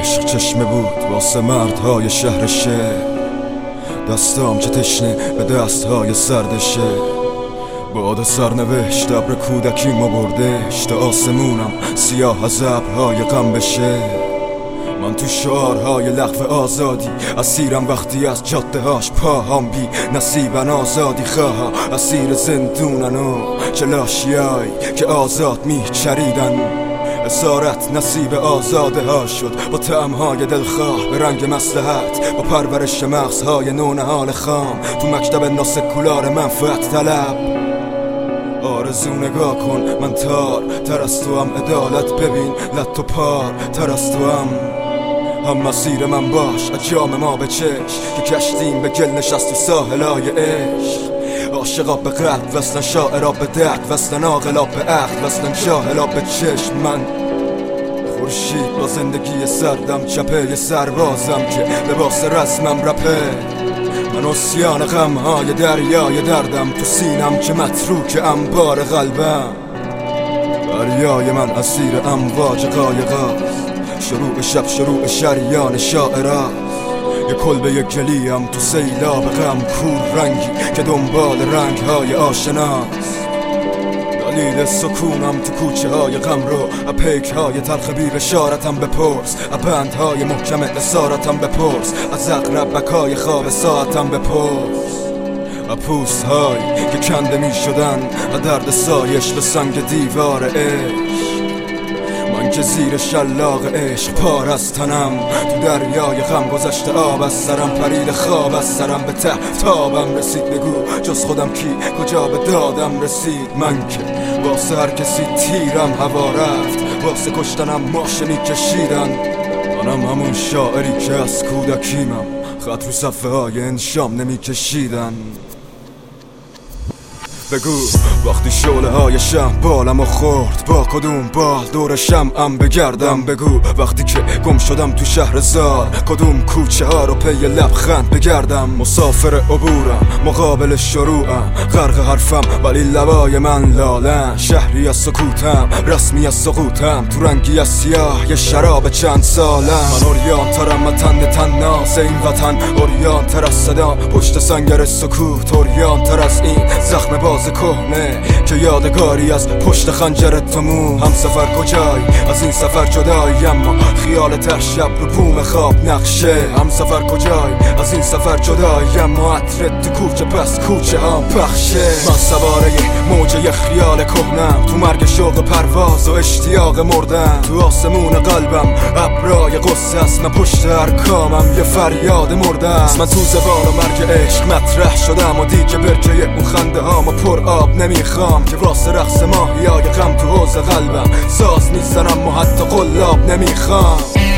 عشق چشمه بود واسه مردهای شهر شعر، دستام که تشنه به دستهای سردشه. باد سرنوشت ابر کودکیمو بردش تا آسمونم سیاه از ابرهای غم بشه. من تو شعارهای لغو آزادی اسیرم، وقتی از جاده هاش پاهام بی نصیبن آزادی خواه اسیر زندونن و چلاشیایی که آزاد میچریدن. اسارت نصیب آزاده ها شد با طعمهای دلخواه به رنگ مصلحت، با پرورش مغزهای نونهال خام تو مکتب ناسکولار منفعت طلب. آرزو نگاه کن من تار تر از تو هم، عدالت ببین لط و پار تر از تو هم مسیر من باش اجام ما به چشم که کشتیم به گل نشست تو ساحلای عشق. عاشقا به قلب وصلن، شاعرا به درد وصلن، عاقلا به عقل وصلن، جاهلا به چشم. من خورشید با زندگی سردم، چپه سربازم که لباس رسمم رپه. من اسیان غمهای دریای دردم تو سینم که متروک انبار قلبم. دریای من اسیر امواج قایقاست، شروع شب شروع شریان شاعراست. یه کلبه کلیم تو سیلاب غم، کور رنگی که دنبال رنگهای آشناست. دلیل سکونم تو کوچه های غم رو پیک های تلخ بی بشارتم بپرس، بندهای محکم اسارتم بپرس، از اقربکای خواب ساعتم بپرس. پوست هایی که کنده می شدن و درد سایش به سنگ دیوار عشق. من که زیر شلاق عشق پار از تنم، تو دریای غم گذشته آب از سرم، پرید خواب از سرم، به ته تابم رسید. بگو جز خودم کی کجا به دادم رسید؟ من که واسه هر کسی تیرم هوا رفت، واسه کشتنم ماشینی کشیدن. منم همون شاعری که از کودکیمم خط رو صفحه های انشام نمی کشیدن. بگو وقتی شعله های شم بالم و خورد، با کدوم بال دور شمعم بگردم. بگو وقتی که گم شدم تو شهر زار، کدوم کوچه ها رو پی لبخند بگردم. مسافر عبورم مقابل شروعم، غرق حرفم ولی لبای من لالن. شهری از سکوتم رسمی از سقوطم، تو رنگی از سیاه یه شراب چند سالم. من اوریان ترم و تن ناز این وطن، اوریان تر از صدا پشت سنگر سکوت، اوریان تر از این زخم باز کهنه که یادگاری از پشت خنجر تموم. هم سفر کجای از این سفر جدایی، اما خیال ته شب رو بوم خواب نقشه. هم سفر کجای از این سفر جدایی، اما عطرت تو کوچه پس کوچه هم پخشه. من سواره موجه خیال کهنم، تو مرگ شوق پرواز و اشتیاق مردن. تو آسمون قلبم ابرای قصه است، من پشت ارکامم یه فریاد مرده است. من تو زبان و مرگ عشق مطرح شدم و دیگه برکه اون خنده هامو پر آب نمیخوام، که واسه رقص ماهیای غم تو حوض قلبم ساز میزنم و حتی قلاب نمیخوام.